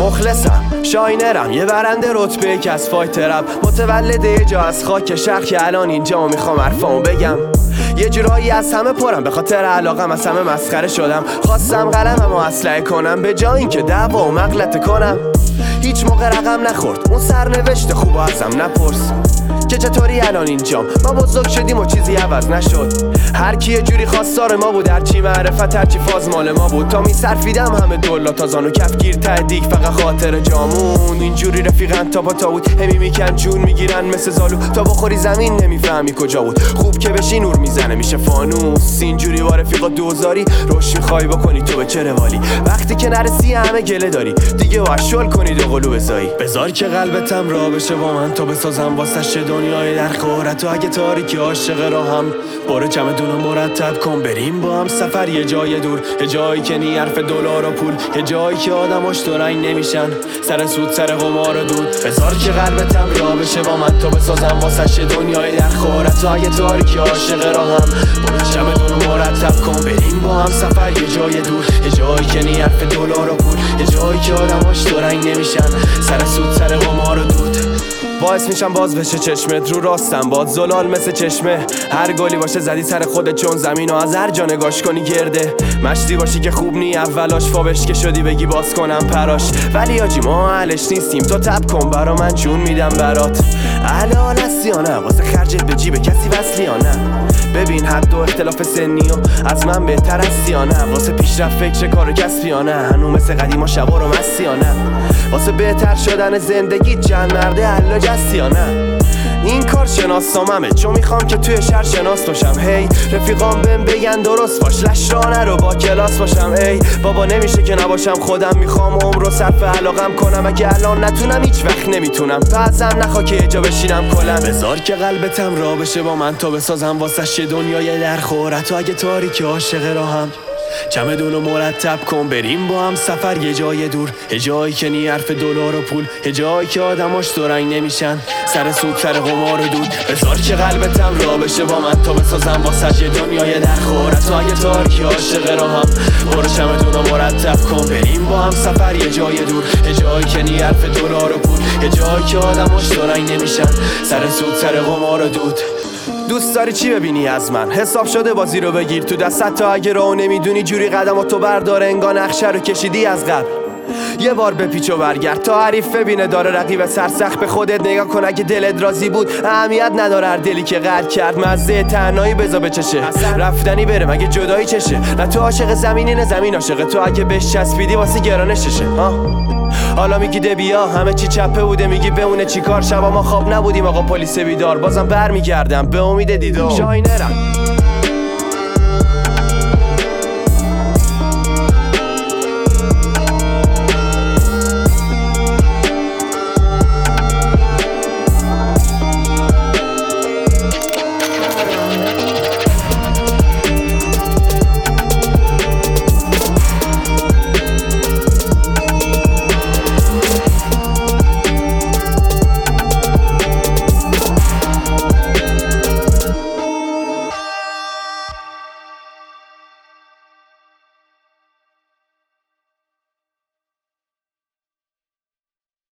مخلصم شاینرم، یه برنده رتبه یک از فایترم، متولد یه جا از خاک شهر که الان اینجا میخوام حرفامو بگم. یه جورایی از همه پرم، به خاطر علاقم از همه مسخره شدم. خواستم قلممو اسلحه کنم به جای اینکه دعوا و مغلطه کنم. هیچ موقع رقم نخورد اون سرنوشت خوب ازم نپرس که چطوری الان اینجام. ما بزرگ شدیم و چیزی عوض نشد. هر کی یه جوری خواستار ما بود، هرچی معرفت هرچی فاز مال ما بود. تا میصرفیدم همه دلا تازان و کفگیر ته دیگ، فقط خاطر جامون. اینجوری رفیقن تا با تا بود، همی میکن جون میگیرن مثل زالو. تا بخوری زمین نمیفهمی کجا بود. خوب که بشی نور میزنه میشه فانوس. اینجوری با رفیقا دوزاری روش میخوای بکنی تو به چه روالی. وقتی که نرسی همه گله داری دیگه، واشول کنید و قلو بزایی. بذار که قلبتم را بشه با من تا بسازم واسش دنیای در خورت. و اگه تاریکی عاشق راهم، برو چمدونو مرتب کن بریم با هم سفر یه جای دور، یه جایی که نی حرف دلار و پول، یه جایی که آدماش دو رنگ نمیشن، سر سود سر قمار و دود. بذار که قلبتم را بشه با من تا بسازم واسش دنیای در خورت. و اگه تاریکی عاشق راهم، برو چمدونو مرتب کن بریم با هم سفر یه جای دور، یه جایی که نی حرف دلار و پول، یه جایی که آدماش دو رنگ نمیشن، سر سود سر قمار و دود. باعث میشم باز بشه چشمت رو راستم باد زلال مثل چشمه. هر گلی باشه زدی سر خودت چون زمینو از هر جا نگاش کنی گرده. مشتی باشی که خوب نی اولاش، فابش که شدی بگی باز کنم پراش. ولی آجی ما اهلش نیستیم، تو تب کن برا من جون میدم برات. اهل حال هستی یا نه؟ واسه خرجت به جیب کسی وصلی یا نه؟ ببین حد و اختلاف سنی و از من بهتر هستی یا نه؟ واسه پیشرفت فکر کار کسبی یا نه؟ هنو مثل قدیما شبا رو مستی یا نه؟ واسه بهتر شدن زندگی چند مرده علاج هستی یا نه؟ این کار شناسناممه چون میخوام که توی شهر شناس باشم. هی رفیقام بهم بگن درست باش، لشرانه رو با کلاس باشم. ای بابا نمیشه که نباشم خودم، میخوام عمر رو صرف علاقم کنم. اگه الان نتونم هیچ وقت نمیتونم، بعضم نخوا که اجا بشینم کلم. بذار که قلبتم را بشه با من تا بسازم واسش دنیای در خورت. و اگه تاریکی عاشق راهم، چمدونو مرتب کن بریم با هم سفر یه جای دور، یه جایی که نی حرف دلار و پول، یه جایی که آدماش دو رنگ نمیشن، سر سود سر قمار و دود. بذار که قلبتم را بشه با من تا بسازم واسش یه دنیای در خورت. و اگه تاریکی عاشق راهم، برو چمدونو مرتب کن بریم با هم سفر یه جای دور، یه جایی که نی حرف دلار و پول، یه جایی که آدماش دو رنگ نمیشن، سر سود سر قمار و دود. دوست داری چی ببینی از من؟ حساب شده بازی رو بگیر تو دستت، تا اگه راهو نمیدونی جوری قدماتو بردار، انگار نقشه رو کشیدی از قبل. یه بار بپیچ و برگرد تا حریف ببینه داره رقیب سرسخت. به خودت نگاه کن اگه دلت راضی بود، اهمیت نداره هر دلی که قهر کرد. مزه تنهایی بزا بچشه، رفتنی بره مگه جدایی چشه. نه تو عاشق زمینی نه زمین عاشق تو، اگه بهش چسبیدی واسه گرانششه. حالا میگی ده بیا همه چی چپه بوده، میگی بمونه چیکار؟ شبا ما خواب نبودیم آقا پلیس بیدار، بازم برمیگردم به امید دیدار. شاینرم